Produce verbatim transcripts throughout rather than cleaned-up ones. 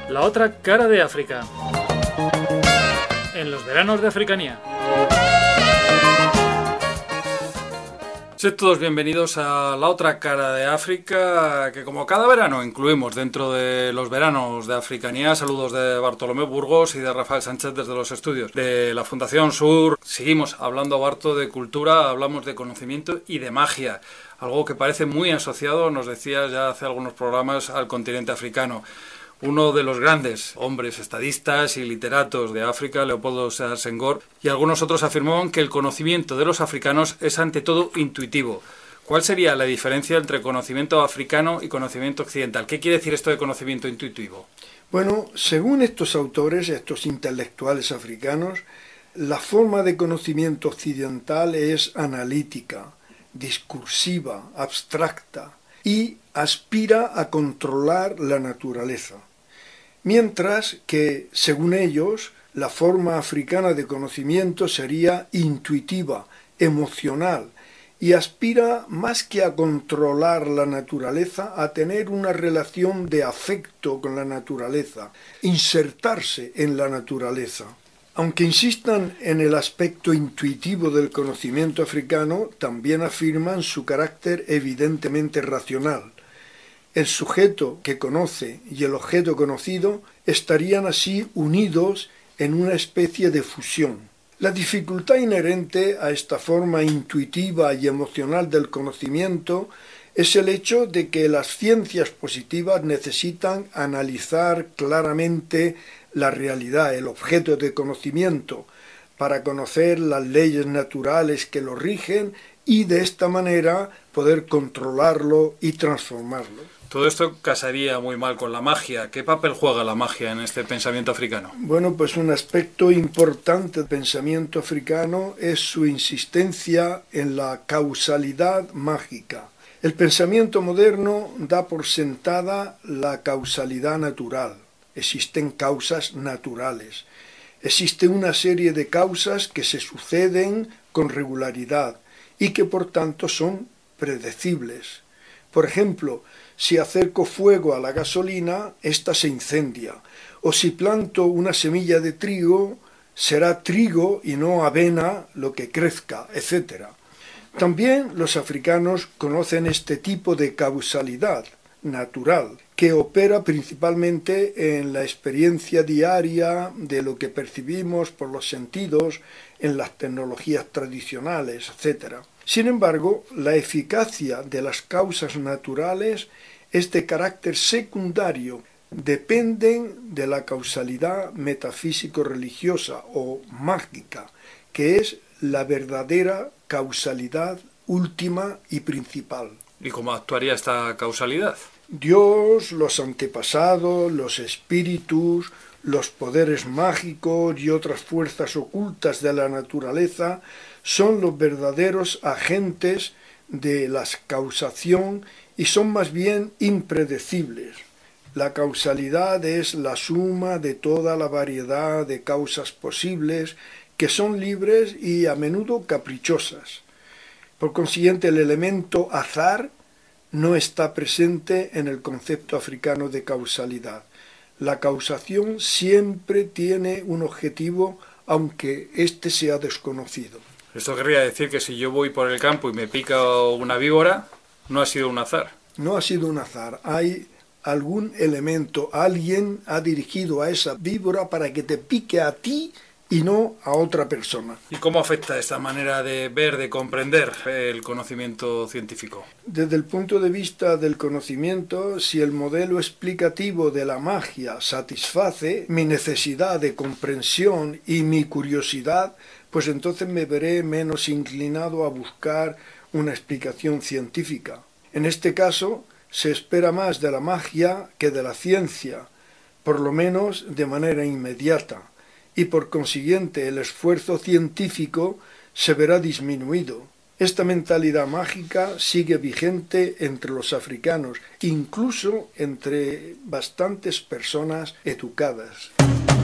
La otra cara de África. En los veranos de Africanía. Sed todos bienvenidos a La otra cara de África, que como cada verano incluimos dentro de los veranos de Africanía. Saludos de Bartolomé Burgos y de Rafael Sánchez desde los estudios de la Fundación Sur. Seguimos hablando, Barto, de cultura, hablamos de conocimiento y de magia, algo que parece muy asociado, nos decías ya hace algunos programas, al continente africano. Uno de los grandes hombres estadistas y literatos de África, Leopoldo Sédar Senghor, y algunos otros afirmaban que el conocimiento de los africanos es ante todo intuitivo. ¿Cuál sería la diferencia entre conocimiento africano y conocimiento occidental? ¿Qué quiere decir esto de conocimiento intuitivo? Bueno, según estos autores, estos intelectuales africanos, la forma de conocimiento occidental es analítica, discursiva, abstracta y aspira a controlar la naturaleza. Mientras que, según ellos, la forma africana de conocimiento sería intuitiva, emocional, y aspira más que a controlar la naturaleza, a tener una relación de afecto con la naturaleza, insertarse en la naturaleza. Aunque insistan en el aspecto intuitivo del conocimiento africano, también afirman su carácter evidentemente racional. El sujeto que conoce y el objeto conocido estarían así unidos en una especie de fusión. La dificultad inherente a esta forma intuitiva y emocional del conocimiento es el hecho de que las ciencias positivas necesitan analizar claramente la realidad, el objeto de conocimiento, para conocer las leyes naturales que lo rigen y de esta manera poder controlarlo y transformarlo. Todo esto casaría muy mal con la magia. ¿Qué papel juega la magia en este pensamiento africano? Bueno, pues un aspecto importante del pensamiento africano es su insistencia en la causalidad mágica. El pensamiento moderno da por sentada la causalidad natural. Existen causas naturales. Existe una serie de causas que se suceden con regularidad y que por tanto son predecibles. Por ejemplo, si acerco fuego a la gasolina, ésta se incendia, o si planto una semilla de trigo, será trigo y no avena lo que crezca, etcétera. También los africanos conocen este tipo de causalidad natural, que opera principalmente en la experiencia diaria de lo que percibimos por los sentidos, en las tecnologías tradicionales, etcétera. Sin embargo, la eficacia de las causas naturales es de carácter secundario, dependen de la causalidad metafísico-religiosa o mágica, que es la verdadera causalidad última y principal. ¿Y cómo actuaría esta causalidad? Dios, los antepasados, los espíritus, los poderes mágicos y otras fuerzas ocultas de la naturaleza son los verdaderos agentes de la causación y son más bien impredecibles. La causalidad es la suma de toda la variedad de causas posibles que son libres y a menudo caprichosas. Por consiguiente, el elemento azar no está presente en el concepto africano de causalidad. La causación siempre tiene un objetivo, aunque éste sea desconocido. Esto querría decir que si yo voy por el campo y me pica una víbora, no ha sido un azar. No ha sido un azar. Hay algún elemento, alguien ha dirigido a esa víbora para que te pique a ti y no a otra persona. ¿Y cómo afecta esta manera de ver, de comprender el conocimiento científico? Desde el punto de vista del conocimiento, si el modelo explicativo de la magia satisface mi necesidad de comprensión y mi curiosidad, pues entonces me veré menos inclinado a buscar una explicación científica. En este caso, se espera más de la magia que de la ciencia, por lo menos de manera inmediata, y por consiguiente el esfuerzo científico se verá disminuido. Esta mentalidad mágica sigue vigente entre los africanos, incluso entre bastantes personas educadas.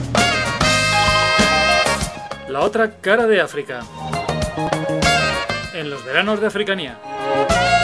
La otra cara de África. En los veranos de Africanía.